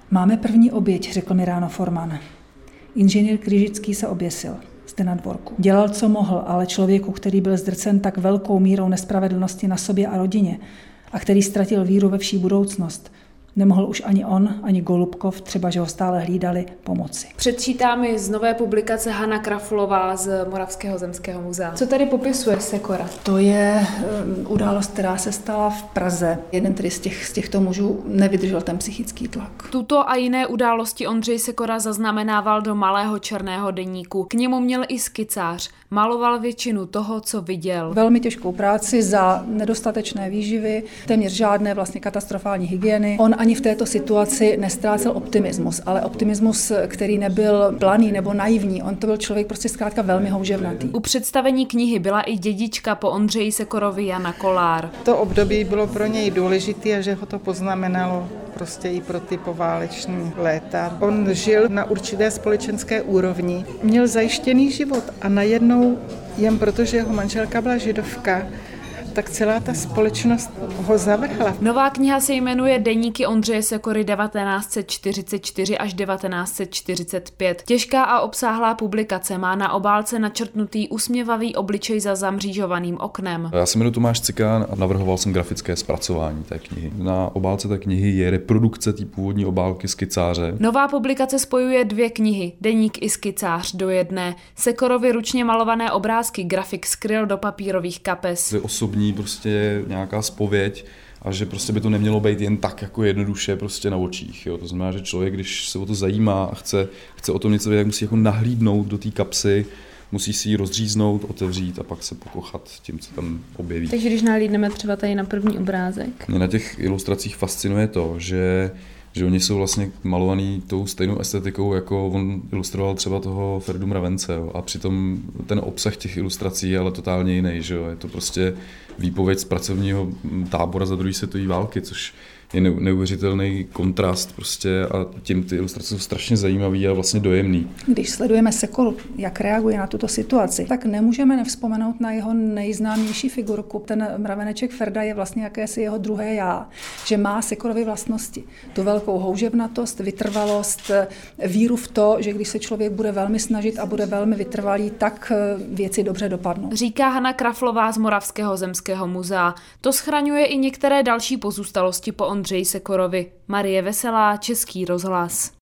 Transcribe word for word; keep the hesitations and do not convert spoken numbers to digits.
Máme první oběť, řekl mi ráno Forman. Inženýr Kryžický se oběsil. Zde na dvorku. Dělal, co mohl, ale člověku, který byl zdrcen tak velkou mírou nespravedlnosti na sobě a rodině a který ztratil víru ve vší budoucnost, nemohl už ani on, ani Golubkov, třeba že ho stále hlídali, pomoci. Předčítá mi z nové publikace Hana Kraflová z Moravského zemského muzea. Co tady popisuje Sekora? To je um, událost, která se stala v Praze. Jeden tedy z, těch, z těchto mužů nevydržel ten psychický tlak. Tuto a jiné události Ondřej Sekora zaznamenával do malého černého deníku. K němu měl i skicář. Maloval většinu toho, co viděl. Velmi těžkou práci za nedostatečné výživy, téměř žádné vlastně katastrofální hygieny. On ani v této situaci nestrácel optimismus, ale optimismus, který nebyl planý nebo naivní. On to byl člověk prostě zkrátka velmi houževnatý. U představení knihy byla i dědička po Ondřeji Sekorovi Jana Kolár. To období bylo pro něj důležité a že ho to poznamenalo prostě i pro ty pováleční léta. On žil na určité společenské úrovni, měl zajištěný život a najednou, jen protože jeho manželka byla židovka, tak celá ta společnost ho zavrhla. Nová kniha se jmenuje Deníky Ondřeje Sekory devatenáct set čtyřicet čtyři až devatenáct set čtyřicet pět. Těžká a obsáhlá publikace má na obálce načrtnutý usměvavý obličej za zamřížovaným oknem. Já se jmenuji Tomáš Cikán a navrhoval jsem grafické zpracování té knihy. Na obálce té knihy je reprodukce té původní obálky skicáře. Nová publikace spojuje dvě knihy, deník i skicář do jedné. Sekorovi ručně malované obrázky grafik skryl do papírových kapes. Osobní prostě nějaká zpověď a že prostě by to nemělo být jen tak jako jednoduše prostě na očích. Jo. To znamená, že člověk, když se o to zajímá a chce, chce o tom něco vědět, musí jako nahlídnout do té kapsy, musí si ji rozříznout, otevřít a pak se pokochat tím, co tam objeví. Takže když nahlídneme třeba tady na první obrázek. Mě na těch ilustracích fascinuje to, že že oni jsou vlastně malovaný tou stejnou estetikou, jako on ilustroval třeba toho Ferdu Mravence. Jo. A přitom ten obsah těch ilustrací je ale totálně jiný. Že jo. Je to prostě výpověď z pracovního tábora za druhé světové války, což je neuvěřitelný kontrast prostě a tím ty ilustrace jsou strašně zajímavý a vlastně dojemný. Když sledujeme Sekoru, jak reaguje na tuto situaci, tak nemůžeme nevzpomenout na jeho nejznámější figurku. Ten mraveneček Ferda je vlastně jakési jeho druhé já, že má Sekorovy vlastnosti. Tu velkou houževnatost, vytrvalost, víru v to, že když se člověk bude velmi snažit a bude velmi vytrvalý, tak věci dobře dopadnou. Říká Hana Kraflová z Moravského zemského muzea. To schraňuje i některé další pozůstalosti po Ondřeji Sekorovi. Marie Veselá, Český rozhlas.